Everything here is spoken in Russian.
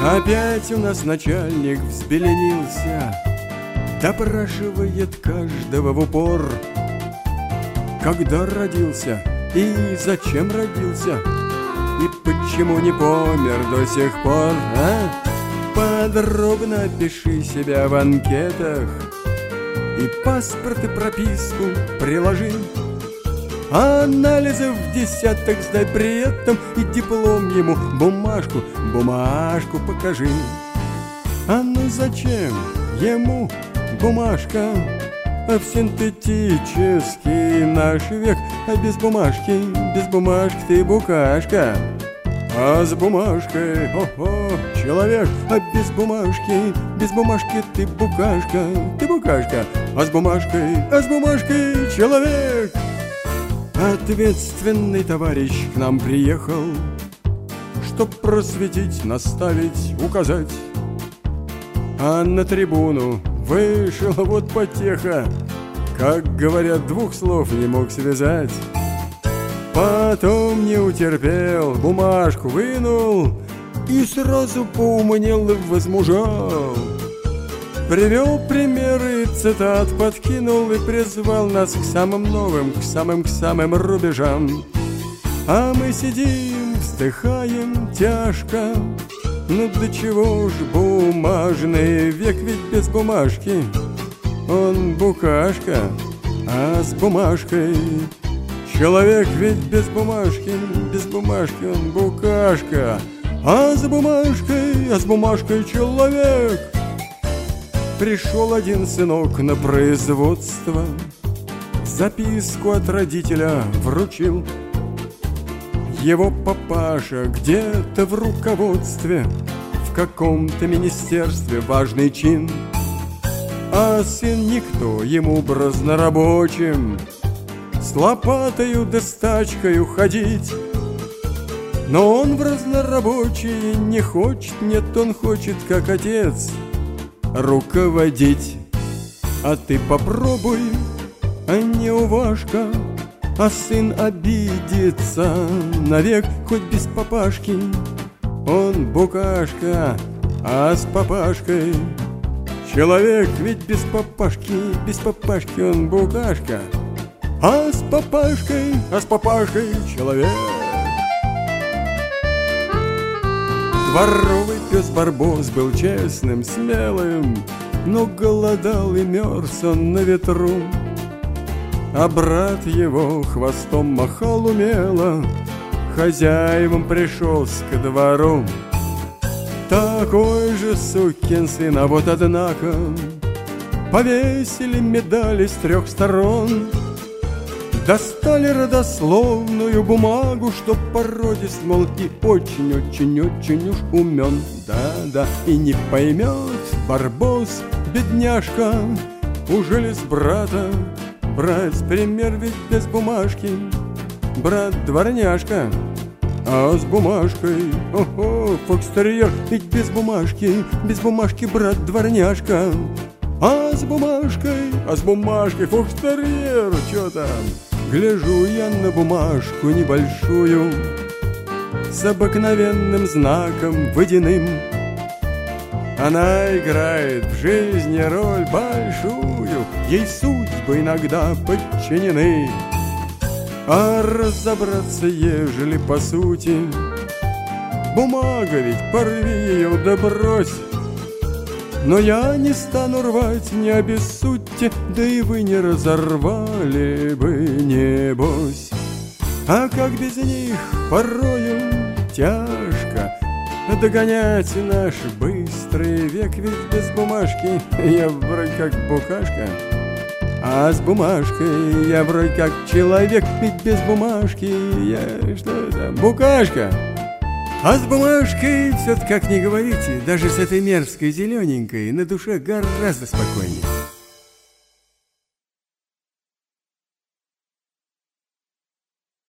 Опять у нас начальник взбеленился, допрашивает каждого в упор. Когда родился и зачем родился, и почему не помер до сих пор, а? Подробно пиши себя в анкетах, и паспорт, и прописку приложи. Анализы в десяток сдай при этом, и диплом ему, бумажку покажи. А ну зачем ему бумажка? А в синтетический наш век, а без бумажки ты букашка. А с бумажкой, о-о, человек, а без бумажки ты букашка, а с бумажкой человек. Ответственный товарищ к нам приехал, чтоб просветить, наставить, указать. А на трибуну вышел вот потеха, как говорят, двух слов не мог связать. Потом не утерпел, бумажку вынул и сразу поумнел и возмужал. Привел примеры, цитат подкинул и призвал нас к самым новым, к самым рубежам. А мы сидим, вздыхаем тяжко. Ну до чего ж бумажный век, ведь без бумажки он букашка, а с бумажкой человек, ведь без бумажки он букашка, а с бумажкой человек. Пришел один сынок на производство, записку от родителя вручил. Его папаша где-то в руководстве, в каком-то министерстве важный чин. А сын никто ему разнорабочим, с лопатою да с тачкою ходить. Но он в разнорабочие не хочет, нет, он хочет, как отец, руководить. А ты попробуй, а не уважка, а сын обидится навек, хоть без папашки он букашка, а с папашкой человек, ведь без папашки он букашка, а с папашкой человек. Дворовый пес Барбос был честным, смелым, но голодал и мерз он на ветру. А брат его хвостом махал умело, хозяевам пришелся ко двору. Такой же сукин сын, а вот однако повесили медали с 3 сторон. Достали родословную бумагу, чтоб породист, мол, и очень уж умен. Да, и не поймет Барбос, бедняжка, ужели с брата брать пример, ведь без бумажки брат дворняжка, а с бумажкой, ого, фокстерьер, ведь без бумажки брат дворняжка, а с бумажкой фокстерьер, чё там? Гляжу я на бумажку небольшую с обыкновенным знаком водяным. Она играет в жизни роль большую, ей судьбы иногда подчинены. А разобраться, ежели по сути, бумага ведь, порви ее да брось. Но я не стану рвать, не обессудьте, да и вы не разорвали бы, небось. А как без них порою тяжко догонять наш быстрый век, ведь без бумажки я вроде как букашка, а с бумажкой я вроде как человек, ведь без бумажки я что там, букашка. А с бумажкой все-таки, как не говорите, даже с этой мерзкой зелененькой на душе гораздо спокойнее.